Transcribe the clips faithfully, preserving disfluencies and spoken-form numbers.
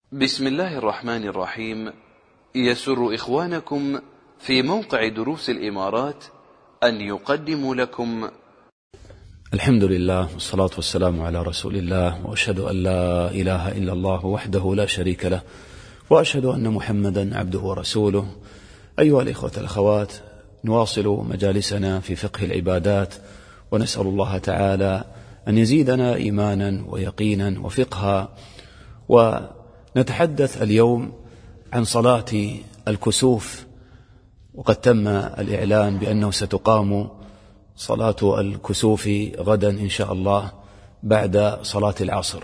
بسم الله الرحمن الرحيم. يسر إخوانكم في موقع دروس الإمارات أن يقدموا لكم الحمد لله والصلاة والسلام على رسول الله، وأشهد أن لا إله إلا الله وحده لا شريك له، وأشهد أن محمدا عبده ورسوله. أيها الإخوة الأخوات، نواصل مجالسنا في فقه العبادات، ونسأل الله تعالى أن يزيدنا إيمانا ويقينا وفقها. ونتحدث اليوم عن صلاة الكسوف، وقد تم الإعلان بأنه ستقام صلاة الكسوف غدا إن شاء الله بعد صلاة العصر.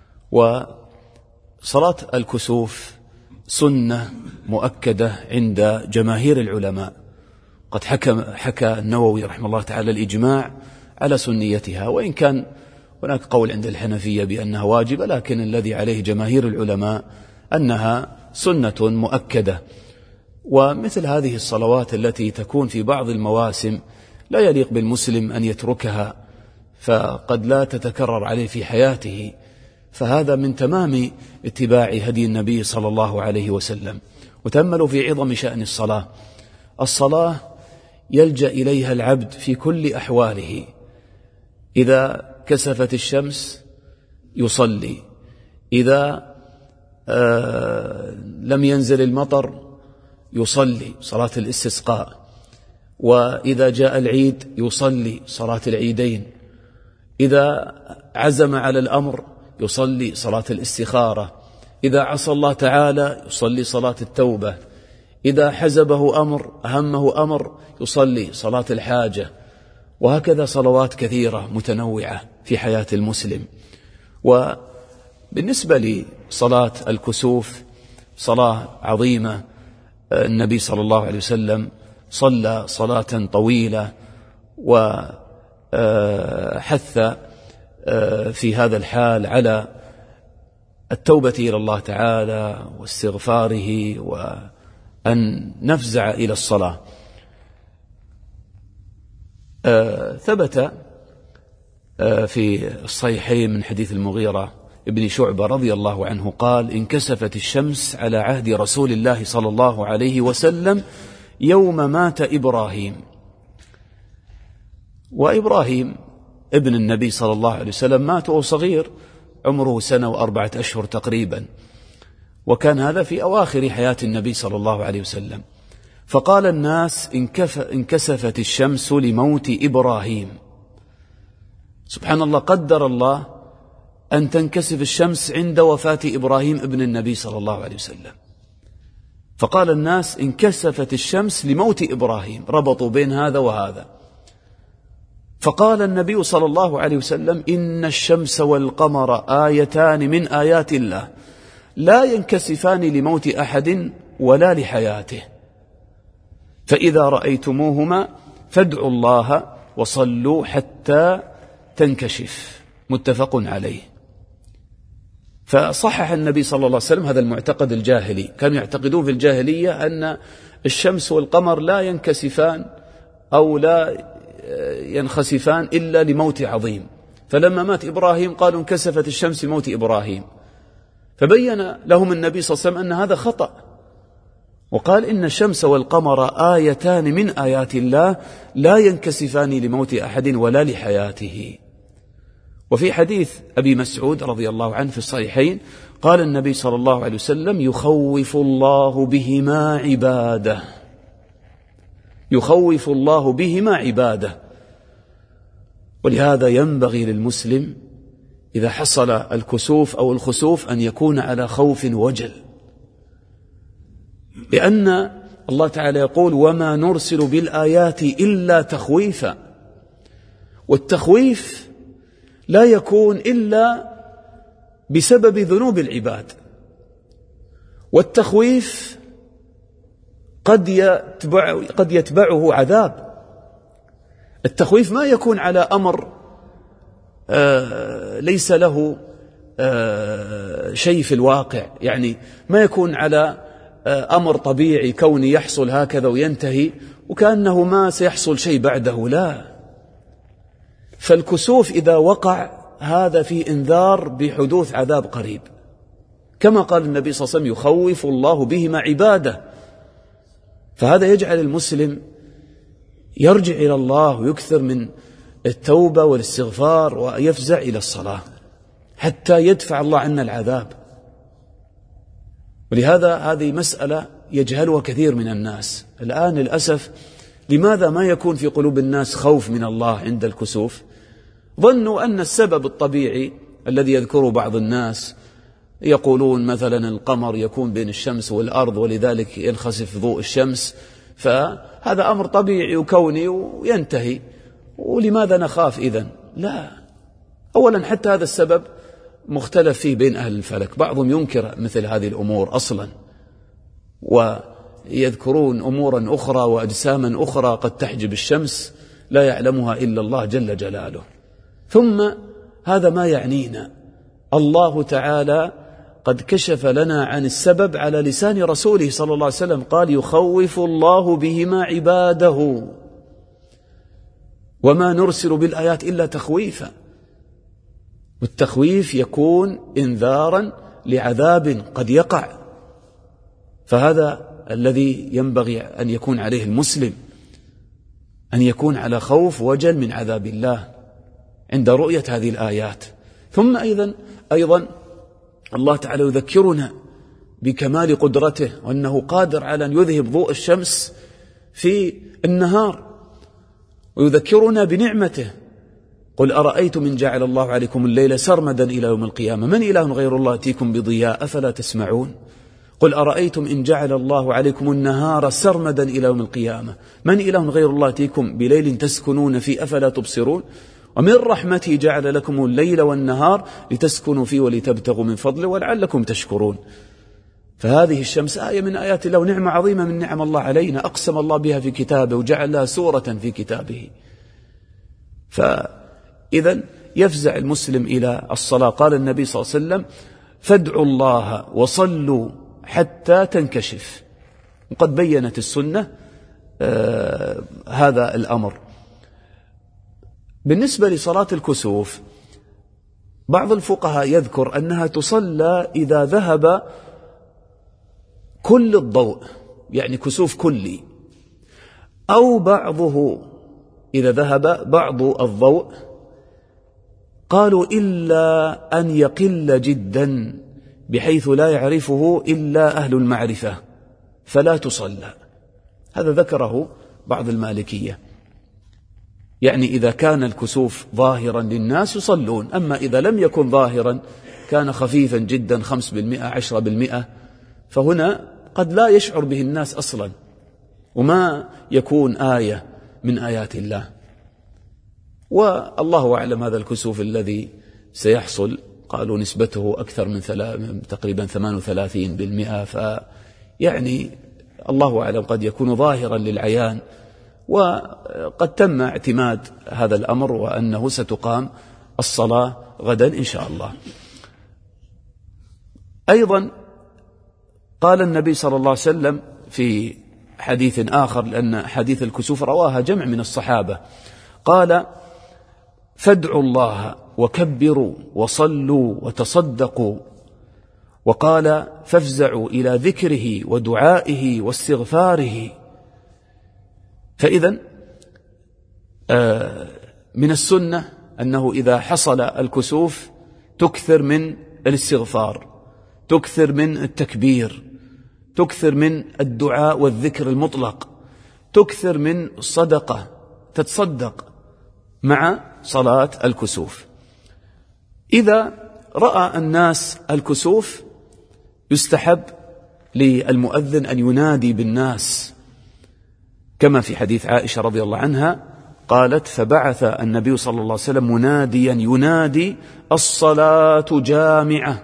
وصلاة الكسوف سنة مؤكدة عند جماهير العلماء، قد حكى, حكى النووي رحمه الله تعالى الإجماع على سنيتها، وإن كان هناك قول عند الحنفية بأنها واجبة، لكن الذي عليه جماهير العلماء أنها سنة مؤكدة. ومثل هذه الصلوات التي تكون في بعض المواسم لا يليق بالمسلم أن يتركها، فقد لا تتكرر عليه في حياته، فهذا من تمام اتباع هدي النبي صلى الله عليه وسلم. وتأملوا في عظم شأن الصلاة. الصلاة يلجأ إليها العبد في كل أحواله. إذا كسفت الشمس يصلي، إذا آه لم ينزل المطر يصلي صلاة الاستسقاء، وإذا جاء العيد يصلي صلاة العيدين، إذا عزم على الأمر يصلي صلاة الاستخارة، إذا عصى الله تعالى يصلي صلاة التوبة، إذا حزبه أمر أهمه أمر يصلي صلاة الحاجة، وهكذا صلوات كثيرة متنوعة في حياة المسلم. وبالنسبة لصلاة الكسوف صلاة عظيمة، النبي صلى الله عليه وسلم صلى صلاة طويلة، وحث في هذا الحال على التوبة إلى الله تعالى واستغفاره، وأن نفزع إلى الصلاة. ثبت في الصحيحين من حديث المغيرة ابن شعبة رضي الله عنه قال: انكسفت الشمس على عهد رسول الله صلى الله عليه وسلم يوم مات إبراهيم. وإبراهيم ابن النبي صلى الله عليه وسلم مات وهو صغير، عمره سنة وأربعة أشهر تقريبا، وكان هذا في أواخر حياة النبي صلى الله عليه وسلم. فقال الناس: انكسفت الشمس لموت إبراهيم. سبحان الله، قدر الله أن تنكسف الشمس عند وفاة إبراهيم ابن النبي صلى الله عليه وسلم. فقال الناس: انكسفت الشمس لموت إبراهيم، ربطوا بين هذا وهذا. فقال النبي صلى الله عليه وسلم: إن الشمس والقمر آيتان من آيات الله لا ينكسفان لموت أحد ولا لحياته، فإذا رأيتموهما فادعوا الله وصلوا حتى تنكشف. متفق عليه. فصحح النبي صلى الله عليه وسلم هذا المعتقد الجاهلي. كانوا يعتقدون في الجاهلية أن الشمس والقمر لا ينكسفان أو لا ينخسفان إلا لموت عظيم، فلما مات إبراهيم قالوا انكسفت الشمس لموت إبراهيم، فبين لهم النبي صلى الله عليه وسلم أن هذا خطأ، وقال: إن الشمس والقمر آيتان من آيات الله لا ينكسفان لموت أحد ولا لحياته. وفي حديث أبي مسعود رضي الله عنه في الصحيحين قال النبي صلى الله عليه وسلم: يخوف الله بهما عباده، يخوف الله بهما عباده. ولهذا ينبغي للمسلم إذا حصل الكسوف أو الخسوف أن يكون على خوف وجل، لأن الله تعالى يقول: وما نرسل بالآيات إلا تخويفا. والتخويف لا يكون إلا بسبب ذنوب العباد، والتخويف قد يتبع قد يتبعه عذاب. التخويف ما يكون على أمر آه ليس له آه شيء في الواقع، يعني ما يكون على آه أمر طبيعي كوني يحصل هكذا وينتهي وكأنه ما سيحصل شيء بعده، لا. فالكسوف إذا وقع هذا في إنذار بحدوث عذاب قريب، كما قال النبي صلى الله عليه وسلم يخوف الله بهما عباده. فهذا يجعل المسلم يرجع إلى الله ويكثر من التوبة والاستغفار ويفزع إلى الصلاة حتى يدفع الله عنا العذاب. ولهذا هذه مسألة يجهلها كثير من الناس الآن للأسف. لماذا ما يكون في قلوب الناس خوف من الله عند الكسوف؟ ظنوا أن السبب الطبيعي الذي يذكره بعض الناس، يقولون مثلا القمر يكون بين الشمس والأرض ولذلك ينخسف ضوء الشمس، فهذا أمر طبيعي وكوني وينتهي، ولماذا نخاف إذن؟ لا، أولا حتى هذا السبب مختلف فيه بين أهل الفلك، بعضهم ينكر مثل هذه الأمور أصلا ويذكرون أمورا أخرى وأجساما أخرى قد تحجب الشمس لا يعلمها إلا الله جل جلاله. ثم هذا ما يعنينا، الله تعالى قد كشف لنا عن السبب على لسان رسوله صلى الله عليه وسلم، قال يخوف الله بهما عباده وما نرسل بالآيات إلا تخويفا. والتخويف يكون إنذارا لعذاب قد يقع، فهذا الذي ينبغي أن يكون عليه المسلم، أن يكون على خوف وجل من عذاب الله عند رؤية هذه الآيات. ثم أيضا أيضا الله تعالى يذكرنا بكمال قدرته وأنه قادر على أن يذهب ضوء الشمس في النهار، ويذكرنا بنعمته، قل أرأيتم إن جعل الله عليكم الليل سرمدا إلى يوم القيامة من إله غير الله يأتيكم بضياء أفلا تسمعون. قل أرأيتم إن جعل الله عليكم النهار سرمدا إلى يوم القيامة من إله غير الله يأتيكم بليل تسكنون فيه أفلا تبصرون. ومن رحمته جعل لكم الليل والنهار لتسكنوا فيه ولتبتغوا من فضله ولعلكم تشكرون. فهذه الشمس آية من آيات الله ونعمة عظيمة من نعم الله علينا، أقسم الله بها في كتابه وجعل لها سورة في كتابه. فإذا يفزع المسلم إلى الصلاة. قال النبي صلى الله عليه وسلم فادعوا الله وصلوا حتى تنكشف، وقد بينت السنة آه هذا الأمر. بالنسبة لصلاة الكسوف بعض الفقهاء يذكر أنها تصلى إذا ذهب كل الضوء، يعني كسوف كلي، أو بعضه إذا ذهب بعض الضوء، قالوا إلا أن يقل جدا بحيث لا يعرفه إلا أهل المعرفة فلا تصلى. هذا ذكره بعض المالكية، يعني إذا كان الكسوف ظاهرا للناس يصلون، أما إذا لم يكن ظاهرا كان خفيفا جدا خمس بالمئة عشرة بالمئة فهنا قد لا يشعر به الناس أصلا وما يكون آية من آيات الله. والله أعلم هذا الكسوف الذي سيحصل قالوا نسبته أكثر من تقريبا ثمانية وثلاثين بالمئة، فيعني الله أعلم قد يكون ظاهرا للعيان، وقد تم اعتماد هذا الأمر وأنه ستقام الصلاة غدا إن شاء الله. أيضا قال النبي صلى الله عليه وسلم في حديث آخر، لأن حديث الكسوف رواها جمع من الصحابة، قال فادعوا الله وكبروا وصلوا وتصدقوا، وقال فافزعوا إلى ذكره ودعائه واستغفاره. فإذا من السنة أنه إذا حصل الكسوف تكثر من الاستغفار، تكثر من التكبير، تكثر من الدعاء والذكر المطلق، تكثر من الصدقة، تتصدق مع صلاة الكسوف. إذا رأى الناس الكسوف يستحب للمؤذن أن ينادي بالناس، كما في حديث عائشة رضي الله عنها قالت فبعث النبي صلى الله عليه وسلم مناديا ينادي الصلاة جامعة،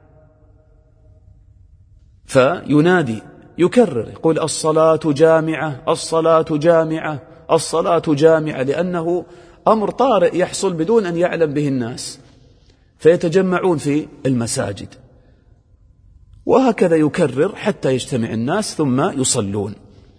فينادي يكرر يقول الصلاة جامعة الصلاة جامعة الصلاة جامعة، لأنه أمر طارئ يحصل بدون أن يعلم به الناس فيتجمعون في المساجد، وهكذا يكرر حتى يجتمع الناس ثم يصلون.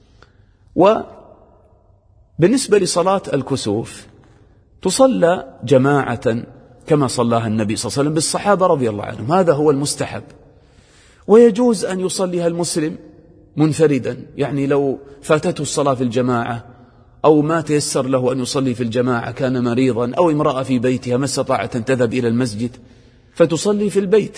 وبالنسبة لصلاة الكسوف تصلى جماعة كما صلاها النبي صلى الله عليه وسلم بالصحابة رضي الله عنهم، هذا هو المستحب. ويجوز أن يصليها المسلم منفردا، يعني لو فاتته الصلاة في الجماعة أو ما تيسر له أن يصلي في الجماعة، كان مريضا، أو امرأة في بيتها ما استطاعت أن تذهب إلى المسجد فتصلي في البيت،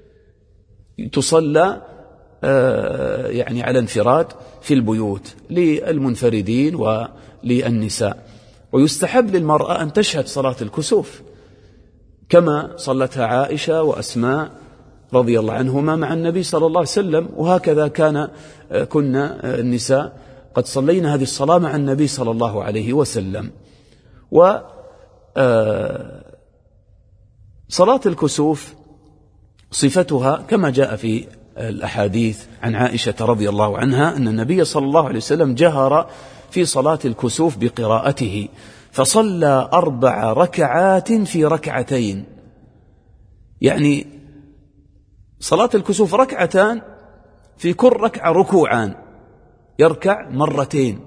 تصلى يعني على انفراد في البيوت للمنفردين وللنساء. ويستحب للمرأة أن تشهد صلاة الكسوف كما صلتها عائشة وأسماء رضي الله عنهما مع النبي صلى الله عليه وسلم، وهكذا كان كنا النساء قد صلينا هذه الصلاة مع النبي صلى الله عليه وسلم. وصلاة الكسوف صفتها كما جاء في الأحاديث عن عائشة رضي الله عنها أن النبي صلى الله عليه وسلم جهر في صلاة الكسوف بقراءته، فصلى أربع ركعات في ركعتين، يعني صلاة الكسوف ركعتان، في كل ركعة ركوعان، يركع مرتين،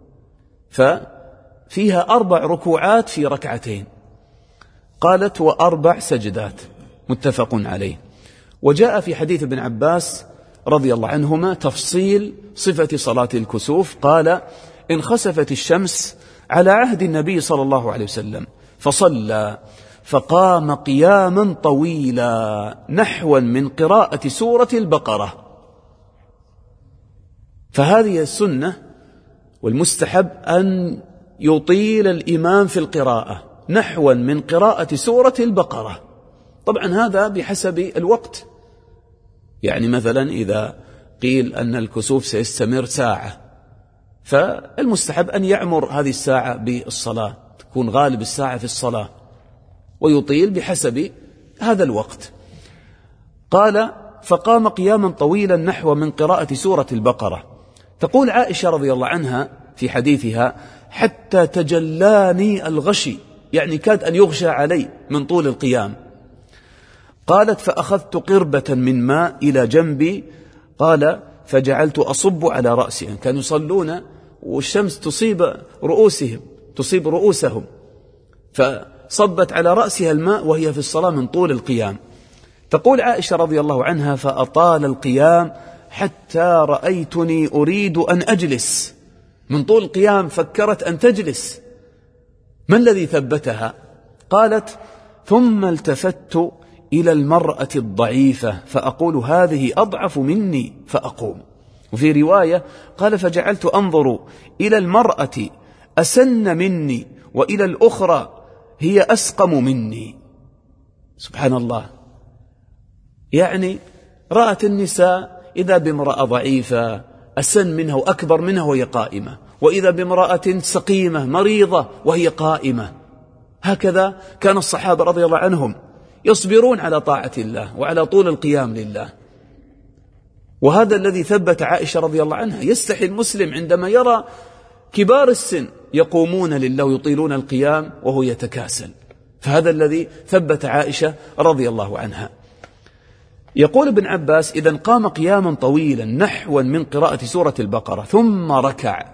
ففيها أربع ركوعات في ركعتين. قالت وأربع سجدات، متفق عليه. وجاء في حديث ابن عباس رضي الله عنهما تفصيل صفة صلاة الكسوف، قال انخسفت الشمس على عهد النبي صلى الله عليه وسلم فصلى فقام قياما طويلا نحوا من قراءة سورة البقرة. فهذه السنة والمستحب أن يطيل الإمام في القراءة نحوا من قراءة سورة البقرة. طبعا هذا بحسب الوقت، يعني مثلا إذا قيل أن الكسوف سيستمر ساعة فالمستحب أن يعمر هذه الساعة بالصلاة، تكون غالب الساعة في الصلاة، ويطيل بحسب هذا الوقت. قال فقام قياما طويلا نحو من قراءة سورة البقرة. تقول عائشة رضي الله عنها في حديثها حتى تجلاني الغشي، يعني كاد أن يغشى علي من طول القيام. قالت فأخذت قربة من ماء إلى جنبي، قال فجعلت أصب على رأسهم، كانوا يصلون والشمس تصيب رؤوسهم تصيب رؤوسهم فصبت على رأسها الماء وهي في الصلاة من طول القيام. تقول عائشة رضي الله عنها فأطال القيام حتى رأيتني أريد أن أجلس، من طول القيام فكرت أن تجلس. ما الذي ثبتها؟ قالت ثم التفت إلى المرأة الضعيفة فأقول هذه أضعف مني فأقوم. وفي رواية قال فجعلت أنظر إلى المرأة أسن مني وإلى الأخرى هي أسقم مني. سبحان الله، يعني رأت النساء إذا بامرأة ضعيفة أسن منها وأكبر منها وهي قائمة، وإذا بامرأة سقيمة مريضة وهي قائمة. هكذا كان الصحابة رضي الله عنهم يصبرون على طاعة الله وعلى طول القيام لله. وهذا الذي ثبت عائشة رضي الله عنها. يستحي المسلم عندما يرى كبار السن يقومون لله ويطيلون القيام وهو يتكاسل، فهذا الذي ثبت عائشة رضي الله عنها. يقول ابن عباس إذن قام قياما طويلا نحوا من قراءة سورة البقرة ثم ركع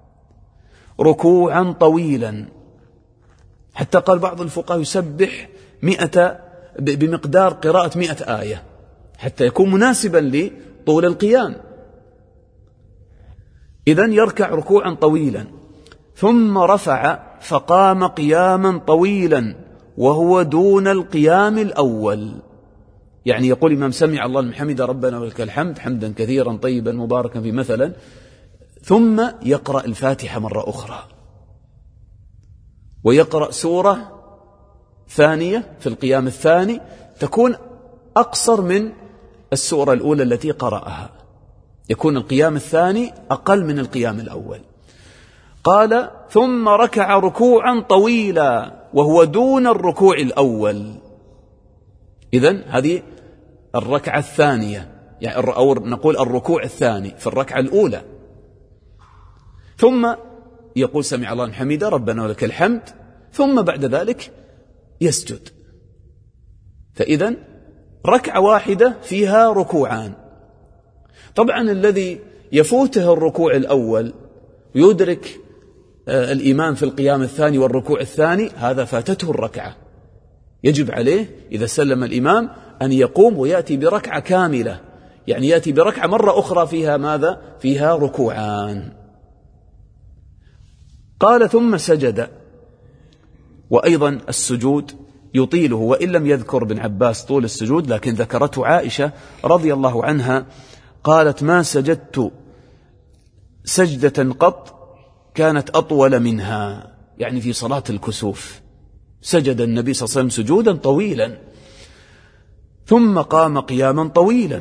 ركوعا طويلا، حتى قال بعض الفقهاء يسبح مئة بمقدار قراءة مئة آية حتى يكون مناسبا لطول القيام. إذن يركع ركوعا طويلا ثم رفع فقام قياما طويلا وهو دون القيام الأول. يعني يقول الإمام سمع الله لمن حمده ربنا ولك الحمد حمدا كثيرا طيبا مباركا في مثلا، ثم يقرأ الفاتحة مرة أخرى ويقرأ سورة ثانية في القيام الثاني تكون أقصر من السورة الأولى التي قرأها، يكون القيام الثاني أقل من القيام الأول. قال ثم ركع ركوعا طويلا وهو دون الركوع الأول. إذن هذه الركعة الثانية، يعني أو نقول الركوع الثاني في الركعة الأولى. ثم يقول سمع الله لمن حمده ربنا ولك الحمد، ثم بعد ذلك يسجد. فإذن ركعة واحدة فيها ركوعان. طبعا الذي يفوته الركوع الأول ويدرك الإمام في القيام الثاني والركوع الثاني، هذا فاتته الركعة، يجب عليه إذا سلم الإمام أن يقوم ويأتي بركعة كاملة، يعني يأتي بركعة مرة أخرى فيها ماذا؟ فيها ركوعان. قال ثم سجد. وأيضا السجود يطيله، وإن لم يذكر ابن عباس طول السجود لكن ذكرته عائشة رضي الله عنها، قالت ما سجدت سجدة قط كانت أطول منها، يعني في صلاة الكسوف سجد النبي صلى الله عليه وسلم سجودا طويلا ثم قام قياما طويلا.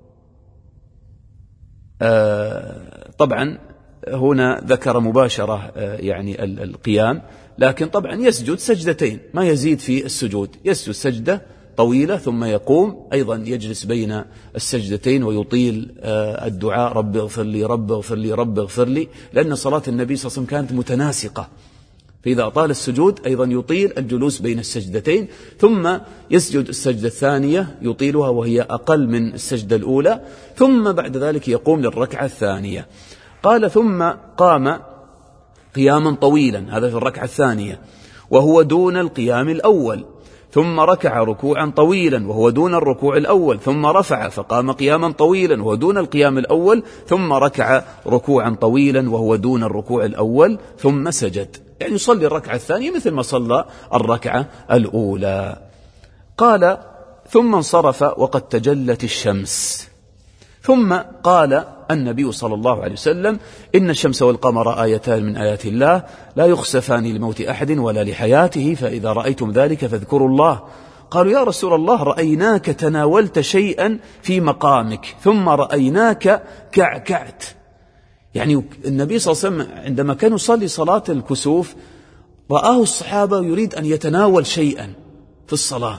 آه طبعا هنا ذكر مباشرة آه يعني القيام، لكن طبعا يسجد سجدتين ما يزيد في السجود، يسجد سجدة طويلة ثم يقوم أيضا يجلس بين السجدتين ويطيل الدعاء رب اغفر لي رب اغفر لي رب اغفر لي، لأن صلاة النبي صلى الله عليه وسلم كانت متناسقة، فإذا أطال السجود أيضا يطيل الجلوس بين السجدتين، ثم يسجد السجدة الثانية يطيلها وهي أقل من السجدة الأولى، ثم بعد ذلك يقوم للركعة الثانية. قال ثم قام قياما طويلا، هذا في الركعة الثانية وهو دون القيام الأول، ثم ركع ركوعا طويلا وهو دون الركوع الأول، ثم رفع فقام قياما طويلا وهو دون القيام الأول، ثم ركع ركوعا طويلا وهو دون الركوع الأول، ثم سجد، يعني يصلي الركعة الثانية مثل ما صلى الركعة الأولى. قال ثم انصرف وقد تجلت الشمس. ثم قال النبي صلى الله عليه وسلم إن الشمس والقمر آيتان من آيات الله لا يخسفان لموت أحد ولا لحياته، فإذا رأيتم ذلك فاذكروا الله. قالوا يا رسول الله رأيناك تناولت شيئا في مقامك ثم رأيناك كعكعت، يعني النبي صلى الله عليه وسلم عندما كان يصلي صلاة الكسوف رآه الصحابة يريد أن يتناول شيئا في الصلاة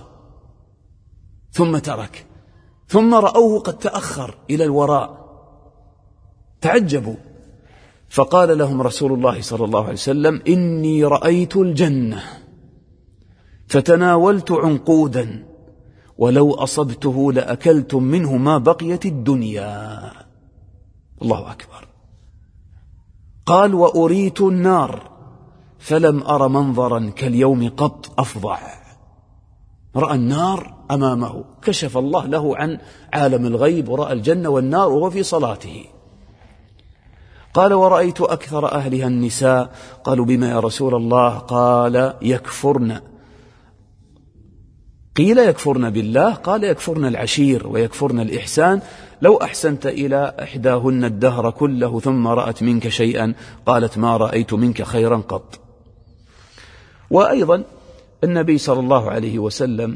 ثم ترك، ثم رأوه قد تأخر إلى الوراء تعجبوا، فقال لهم رسول الله صلى الله عليه وسلم إني رأيت الجنة فتناولت عنقودا ولو أصبته لأكلتم منه ما بقيت الدنيا. الله أكبر. قال وأريت النار فلم أر منظرا كاليوم قط أفظع. رأى النار أمامه، كشف الله له عن عالم الغيب ورأى الجنة والنار وهو في صلاته. قال ورأيت أكثر أهلها النساء. قالوا بما يا رسول الله؟ قال يكفرن. قيل يكفرن بالله؟ قال يكفرن العشير ويكفرن الإحسان، لو أحسنت إلى إحداهن الدهر كله ثم رأت منك شيئا قالت ما رأيت منك خيرا قط. وأيضا النبي صلى الله عليه وسلم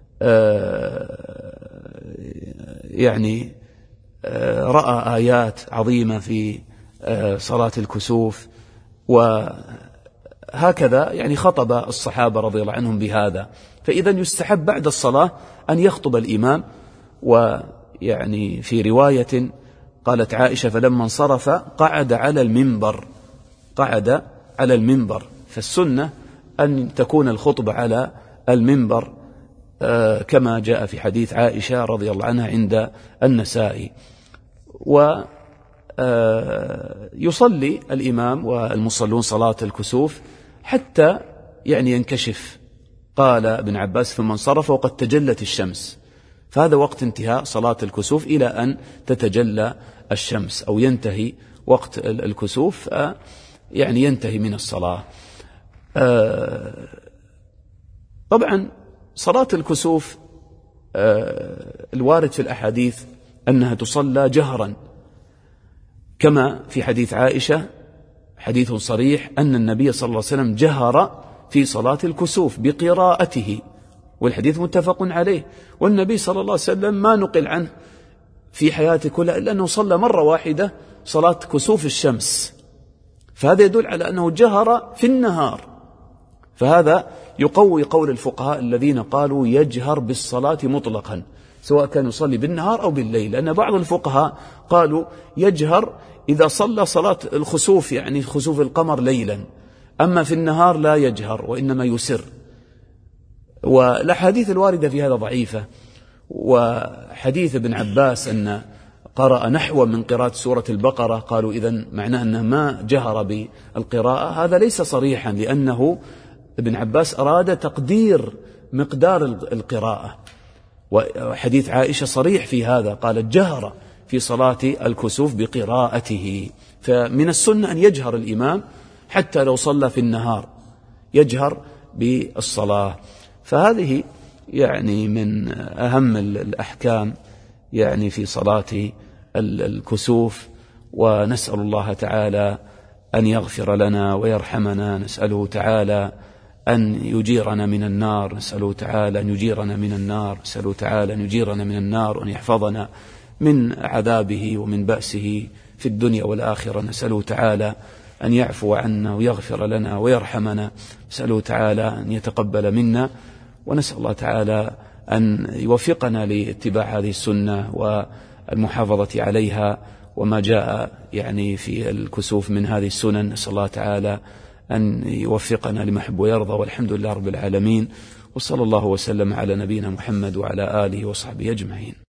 يعني رأى آيات عظيمة في صلاة الكسوف، وهكذا يعني خطب الصحابة رضي الله عنهم بهذا. فإذا يستحب بعد الصلاة أن يخطب الإمام. ويعني في رواية قالت عائشة فلما انصرف قعد على المنبر، قعد على المنبر، فالسنة أن تكون الخطبة على المنبر كما جاء في حديث عائشة رضي الله عنها عند النسائي. ويصلي الإمام والمصلون صلاة الكسوف حتى يعني ينكشف. قال ابن عباس ثم انصرف وقد تجلت الشمس، فهذا وقت انتهاء صلاة الكسوف إلى أن تتجلى الشمس أو ينتهي وقت الكسوف يعني ينتهي من الصلاة. طبعا صلاة الكسوف الوارد في الأحاديث أنها تصلى جهرا، كما في حديث عائشة حديث صريح أن النبي صلى الله عليه وسلم جهر في صلاة الكسوف بقراءته، والحديث متفق عليه. والنبي صلى الله عليه وسلم ما نقل عنه في حياته كلها إلا أنه صلى مرة واحدة صلاة كسوف الشمس، فهذا يدل على أنه جهر في النهار. فهذا يقوي قول الفقهاء الذين قالوا يجهر بالصلاة مطلقا سواء كان يصلي بالنهار أو بالليل، لأن بعض الفقهاء قالوا يجهر إذا صلى صلاة الخسوف يعني خسوف القمر ليلا، أما في النهار لا يجهر وإنما يسر. والأحاديث الواردة في هذا ضعيفة. وحديث ابن عباس أن قرأ نحو من قراءة سورة البقرة قالوا إذن معناه أنه ما جهر بالقراءة، هذا ليس صريحا، لأنه ابن عباس أراد تقدير مقدار القراءة، وحديث عائشة صريح في هذا، قالت جهر في صلاة الكسوف بقراءته. فمن السنة أن يجهر الإمام حتى لو صلى في النهار يجهر بالصلاة. فهذه يعني من أهم الأحكام يعني في صلاة الكسوف. ونسأل الله تعالى أن يغفر لنا ويرحمنا، نسأله تعالى أن يجيرنا من النار، نسأله تعالى أن يجيرنا من النار، نسأله تعالى أن يجيرنا من النار وأن يحفظنا من عذابه ومن بأسه في الدنيا والآخرة. نسأله تعالى أن يعفو عنا ويغفر لنا ويرحمنا، نسأله تعالى أن يتقبل منا، ونسأل الله تعالى أن يوفقنا لاتباع هذه السنة والمحافظة عليها وما جاء يعني في الكسوف من هذه السنن. نسأل الله تعالى أن يوفقنا لما يحب ويرضى، والحمد لله رب العالمين، وصلى الله وسلم على نبينا محمد وعلى آله وصحبه أجمعين.